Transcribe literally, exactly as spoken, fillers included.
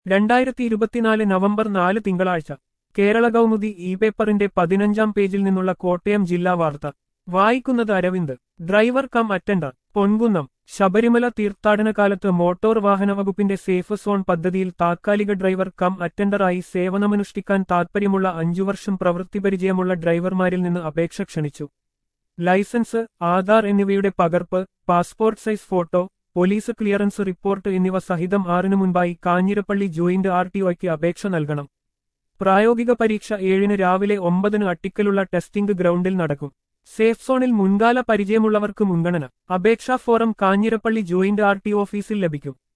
രണ്ടായിരത്തി ഇരുപത്തിനാല് നവംബർ നാല് തിങ്കളാഴ്ച കേരള കൗമുദി ഇ പേപ്പറിന്റെ പതിനഞ്ചാം പേജിൽ നിന്നുള്ള കോട്ടയം ജില്ലാ വാർത്ത വായിക്കുന്നത് Aravind. Driver cum attender Ponkunnam. Sabarimala തീർത്ഥാടന കാലത്ത് മോട്ടോർ വാഹന വകുപ്പിന്റെ സേഫ് സോൺ പദ്ധതിയിൽ താത്കാലിക ഡ്രൈവർ കം അറ്റൻഡറായി സേവനമനുഷ്ഠിക്കാൻ താൽപ്പര്യമുള്ള അഞ്ചു വർഷം പ്രവൃത്തി പരിചയമുള്ള ഡ്രൈവർമാരിൽ നിന്ന് അപേക്ഷ ക്ഷണിച്ചു. ലൈസൻസ്, ആധാർ എന്നിവയുടെ പകർപ്പ്, passport size photo, police clearance report എന്നിവ സഹിതം ആറിനു മുൻപായി കാഞ്ഞിരപ്പള്ളി ജോയിന്റ് ആർ ടി ഒയ്ക്ക് അപേക്ഷ നൽകണം. പ്രായോഗിക പരീക്ഷ ഏഴിന് രാവിലെ ഒമ്പതിന് അട്ടിക്കലുള്ള ടെസ്റ്റിംഗ് ഗ്രൗണ്ടിൽ നടക്കും. സേഫ് സോണിൽ മുൻകാല പരിചയമുള്ളവർക്ക് മുൻഗണന. അപേക്ഷാ form Kanjirappally joint R T ഓഫീസിൽ ലഭിക്കും.